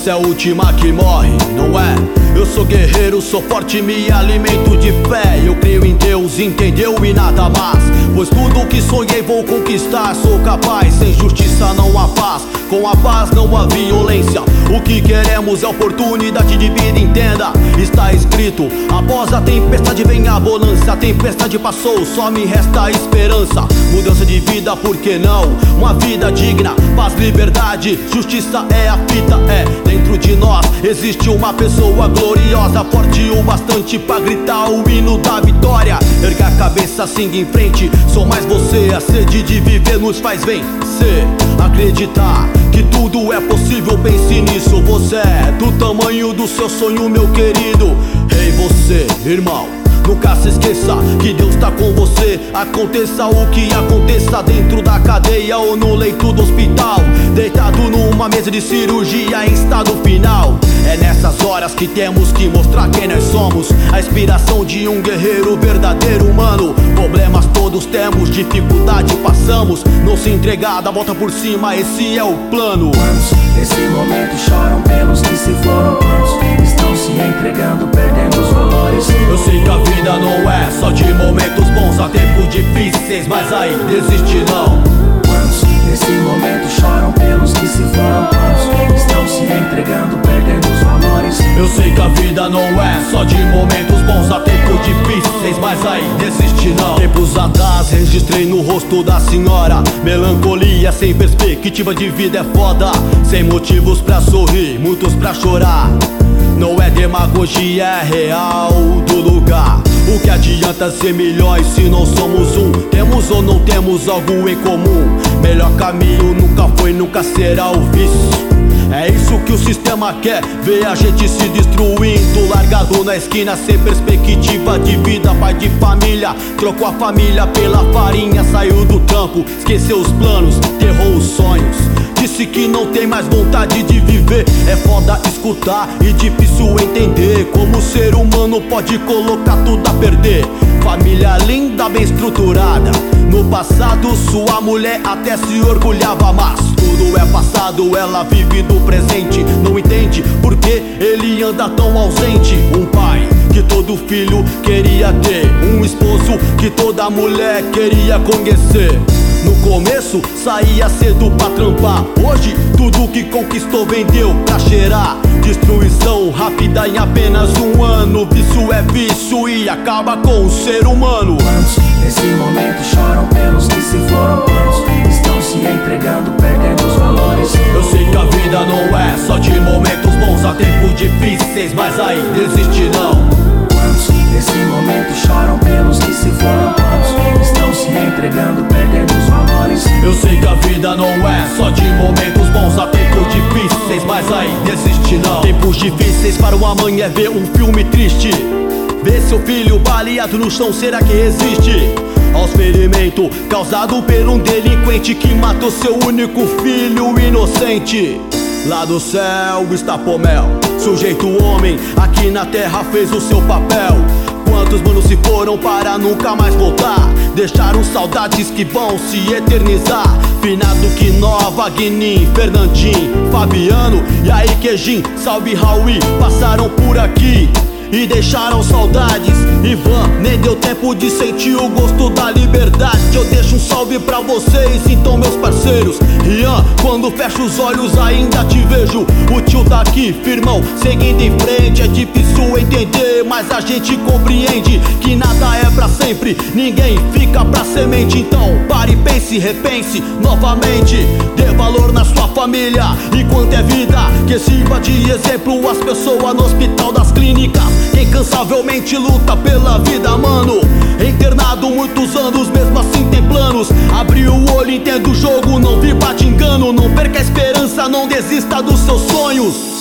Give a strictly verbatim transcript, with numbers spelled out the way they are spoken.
esperança é a última que morre, não é? Eu sou guerreiro, sou forte, me alimento de fé. Eu creio em Deus, entendeu? E nada mais. Pois tudo que sonhei vou conquistar. Sou capaz, sem justiça não há paz. Com a paz não há violência. O que queremos é oportunidade de vida, entenda. Está escrito, após a tempestade vem a bonança. A tempestade passou, só me resta a esperança. Mudança de vida, por que não? Uma vida digna, paz, liberdade, justiça é a fita, é. Dentro de nós existe uma pessoa gloriosa, forte o bastante pra gritar o hino da vitória. Erga a cabeça, siga em frente, sou mais você. A sede de viver nos faz vencer. Acreditar que tudo é possível, pense nisso. Você é do tamanho do seu sonho, meu querido. Ei, você, irmão, nunca se esqueça que Deus tá com você. Aconteça o que aconteça, dentro da cadeia ou no leito do hospital, deitado numa mesa de cirurgia em estado final. É nessas horas que temos que mostrar quem nós somos. A inspiração de um guerreiro verdadeiro humano. Problemas todos temos, dificuldade passamos. Não se entregar, dá volta por cima, esse é o plano. Quantos nesse momento choram pelos que se foram? Quantos estão se entregando, perdendo os valores? Eu sei que a vida não é só de momentos bons. Há tempos difíceis, mas aí desiste não. Quantos nesse momento choram pelos que se foram? Quantos estão se entregando, perdendo os valores? Eu sei que a vida não é só de momentos bons. Há tempos difíceis, mas aí desiste não. Tempos atrás registrei no rosto da senhora melancolia, sem perspectiva de vida é foda. Sem motivos pra sorrir, muitos pra chorar. Não é demagogia, é real do lugar. O que adianta ser milhões se não somos um? Temos ou não temos algo em comum? Melhor caminho nunca foi, nunca será o vício. É isso que o sistema quer, ver a gente se destruindo, largado na esquina sem perspectiva de vida. Pai de família, trocou a família pela farinha. Saiu do trampo, esqueceu os planos, enterrou os sonhos. Disse que não tem mais vontade de viver. É foda escutar e difícil entender como o ser humano pode colocar tudo a perder. Família linda, bem estruturada. No passado sua mulher até se orgulhava, mas tudo é passado, ela vive do presente. Não entende por que ele anda tão ausente. Um pai que todo filho queria ter, um esposo que toda mulher queria conhecer. No começo saía cedo pra trampar, hoje tudo que conquistou vendeu pra cheirar. Destruição rápida em apenas um ano. Vício é vício e acaba com o ser humano. Quantos nesse momento choram pelos que se foram? Quantos estão se entregando, perdendo os valores? Eu sei que a vida não é só de momentos bons. Há tempos difíceis, mas aí desiste não. Quantos nesse momento choram pelos que se foram? Quantos estão se entregando, perdendo os valores? Eu sei que a vida não é só de momentos bons. Há tempos difíceis, mas aí desiste não. Tempos difíceis para uma mãe é ver um filme triste. Ver seu filho baleado no chão, será que resiste aos ferimentos causado por um delinquente que matou seu único filho inocente? Lá do céu está Pomel, sujeito homem, aqui na terra fez o seu papel. Quantos manos se foram para nunca mais voltar? Deixaram saudades que vão se eternizar. Finado que Nova, Guinim, Fernandinho, Fabiano e aí Queijim, salve Raul, passaram por aqui e deixaram saudades. Ivan, nem deu tempo de sentir o gosto da liberdade. Eu deixo um salve pra vocês, então meus parceiros. Rian, quando fecho os olhos ainda te vejo. O tio tá aqui, firmão, seguindo em frente. É difícil entender, mas a gente compreende que nada é pra sempre, ninguém fica pra semente. Então pare, pense, repense novamente. Dê valor na sua família, enquanto é vida. Que sirva de exemplo as pessoas no hospital das clínicas. Quem incansavelmente luta pela vida, mano. Internado muitos anos, mesmo assim tem planos. Abriu o olho, entenda o jogo, não viva de engano. Não perca a esperança, não desista dos seus sonhos.